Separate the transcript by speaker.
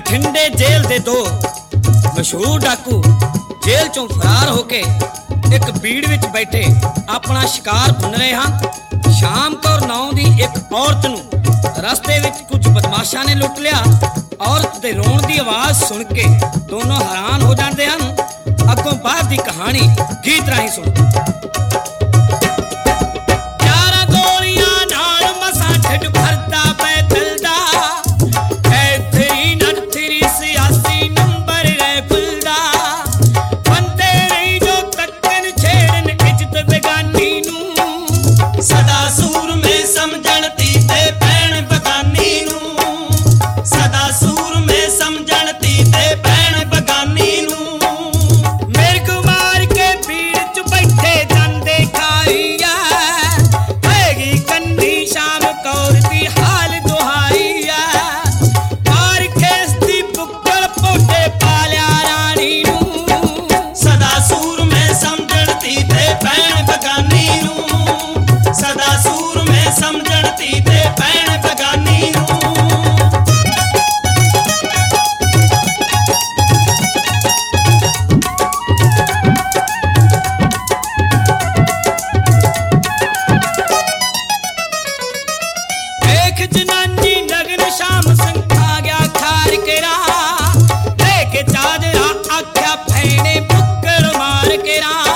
Speaker 1: ਬਠਿੰਡੇ ਜੇਲ੍ਹ ਦੇ ਦੋ ਮਸ਼ਹੂਰ ਡਾਕੂ ਜੇਲ੍ਹ ਚੋਂ ਫਰਾਰ ਹੋ ਕੇ ਇੱਕ ਬੀੜ ਵਿੱਚ ਬੈਠੇ ਆਪਣਾ ਸ਼ਿਕਾਰ ਭੁੰਨ ਰਹੇ ਹਨ। ਸ਼ਾਮ ਕੌਰ ਨਾਂ ਦੀ ਇੱਕ ਔਰਤ ਨੂੰ ਰਸਤੇ ਵਿੱਚ ਕੁਝ ਬਦਮਾਸ਼ਾਂ ਨੇ ਲੁੱਟ ਲਿਆ। ਔਰਤ ਦੇ ਰੋਣ ਦੀ ਆਵਾਜ਼ ਸੁਣ ਕੇ ਦੋਨੋਂ ਹੈਰਾਨ ਹੋ ਜਾਂਦੇ ਹਨ। ਅੱਗੋਂ ਬਾਅਦ ਦੀ ਕਹਾਣੀ ਗੀਤ ਰਾਹੀਂ ਸੁਣੋ।
Speaker 2: चादरा आख्या फैने बुक्कड़ मार के रा